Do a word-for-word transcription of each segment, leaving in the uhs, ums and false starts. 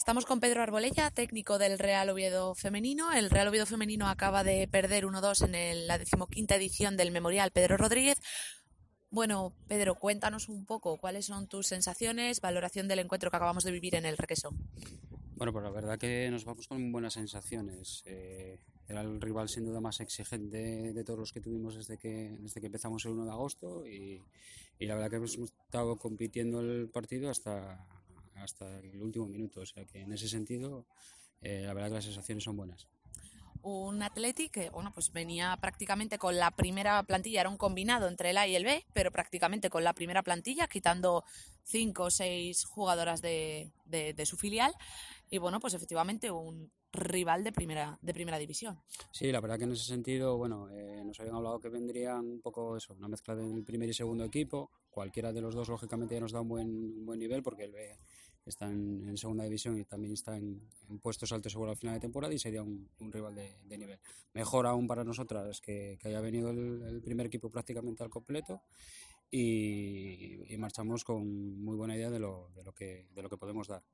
Estamos con Pedro Arbolella, técnico del Real Oviedo Femenino. El Real Oviedo Femenino acaba de perder uno dos en el, la decimoquinta edición del Memorial Pedro Rodríguez. Bueno, Pedro, cuéntanos un poco cuáles son tus sensaciones, valoración del encuentro que acabamos de vivir en el Requesón. Bueno, pues la verdad que nos vamos con buenas sensaciones. Eh, era el rival sin duda más exigente de todos los que tuvimos desde que, desde que empezamos el uno de agosto y, y la verdad que hemos estado compitiendo el partido hasta, hasta el último minuto. O sea que en ese sentido, eh, la verdad que las sensaciones son buenas. Un Athletic que bueno, pues venía prácticamente con la primera plantilla, era un combinado entre el A y el B, pero prácticamente con la primera plantilla, quitando cinco o seis jugadoras de, de, de su filial, y bueno, pues efectivamente un rival de primera, de primera división. Sí, la verdad que en ese sentido, bueno, eh, nos habían hablado que vendrían un poco eso, una mezcla del primer y segundo equipo. Cualquiera de los dos, lógicamente, ya nos da un buen, un buen nivel porque el B está en, en segunda división y también está en, en puestos altos seguro al final de temporada y sería un, un rival de, de nivel. Mejor aún para nosotras que, que haya venido el, el primer equipo prácticamente al completo y, y marchamos con muy buena idea de lo, de lo que, de lo que podemos dar.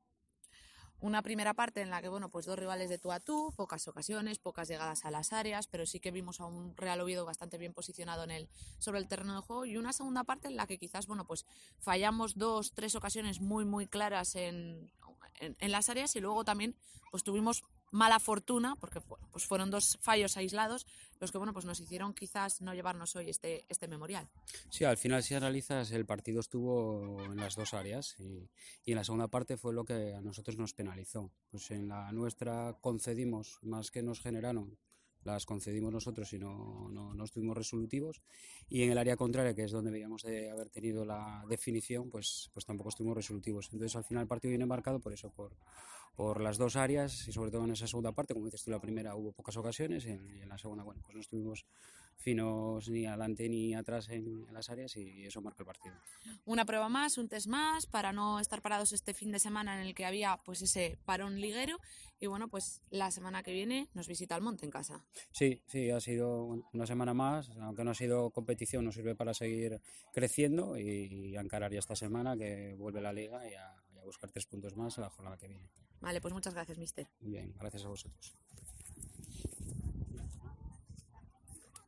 Una primera parte en la que, bueno, pues dos rivales de tú a tú, pocas ocasiones, pocas llegadas a las áreas, pero sí que vimos a un Real Oviedo bastante bien posicionado en el, sobre el terreno de juego, y una segunda parte en la que quizás, bueno, pues fallamos dos, tres ocasiones muy, muy claras en, en, en las áreas y luego también pues tuvimos mala fortuna, porque pues fueron dos fallos aislados los que bueno pues nos hicieron quizás no llevarnos hoy este, este memorial. Sí, al final si analizas el partido estuvo en las dos áreas y, y en la segunda parte fue lo que a nosotros nos penalizó. Pues en la nuestra concedimos más que nos generaron, las concedimos nosotros y no, no, no estuvimos resolutivos, y en el área contraria, que es donde debíamos de haber tenido la definición, pues, pues tampoco estuvimos resolutivos. Entonces al final el partido viene marcado por eso, por, por las dos áreas y sobre todo en esa segunda parte, como dices tú, la primera hubo pocas ocasiones y en, y en la segunda, bueno, pues no estuvimos finos ni adelante ni atrás en, en las áreas y eso marca el partido. Una prueba más, un test más para no estar parados este fin de semana en el que había pues ese parón liguero, y bueno, pues la semana que viene nos visita el Monte en casa. Sí, sí, ha sido una semana más, aunque no ha sido competición, nos sirve para seguir creciendo y, y a encarar ya esta semana que vuelve la Liga y a, y a buscar tres puntos más en la jornada que viene. Vale, pues muchas gracias, mister. Muy bien, gracias a vosotros.